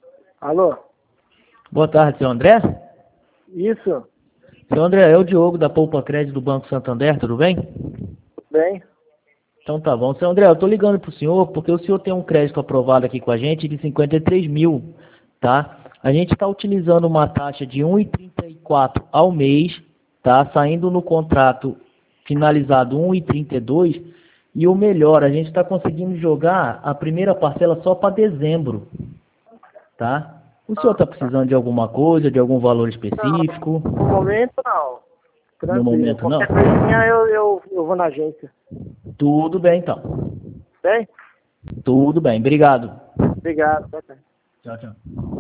Alô? Boa tarde, seu André. Isso? Seu André, é o Diogo da Poupa Crédito do Banco Santander, tudo bem? Bem? Então tá bom. Seu André, eu tô ligando pro senhor porque o senhor tem um crédito aprovado aqui com a gente de 53 mil, tá? A gente está utilizando uma taxa de 1,34 ao mês, tá? Saindo no contrato finalizado 1,32 e o melhor, a gente está conseguindo jogar a primeira parcela só para dezembro, tá? O senhor está Tá. precisando de alguma coisa, de algum valor Não, específico? no momento não. No Tranquilo. momento não? Qualquer coisinha eu vou na agência. Tudo bem então. Bem? Tudo bem, obrigado. Obrigado. Tá, tá. Tchau, tchau.